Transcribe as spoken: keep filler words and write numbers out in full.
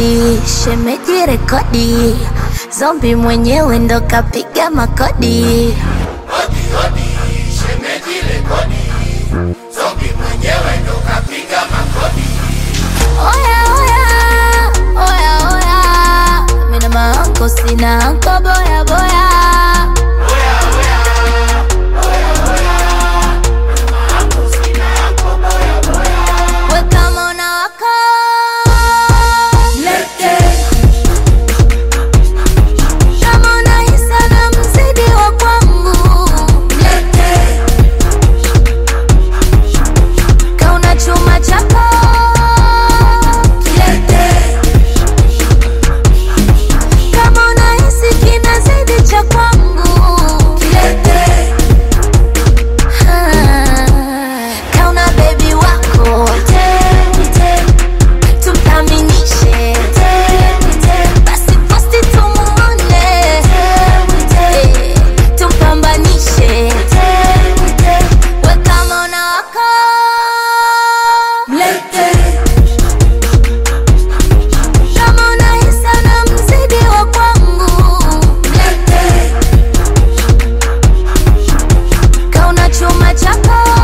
rekodi, shemeji rekodi, zombi mwenyewe ndo kapiga makodi. Hodi hodi, shemeji rekodi, zombi mwenyewe ndo kapiga makodi. Oya oya, oya oya, mina maanko sina anko boya boya. Oya oya, oya oya, mina maanko sina anko boya boya. We kama unawaka Lete, kama unahisa na mzidi wa kwangu lete, kauna chuma chako lete, kama unahisi kinazidi cha kwangu lete, kauna baby wako tumkaminishe basi posti tumuone Eh, tumpambanishe we kama unawaka lete, kama unahisa na mzidi wa kwangu lete, kauna chuma chako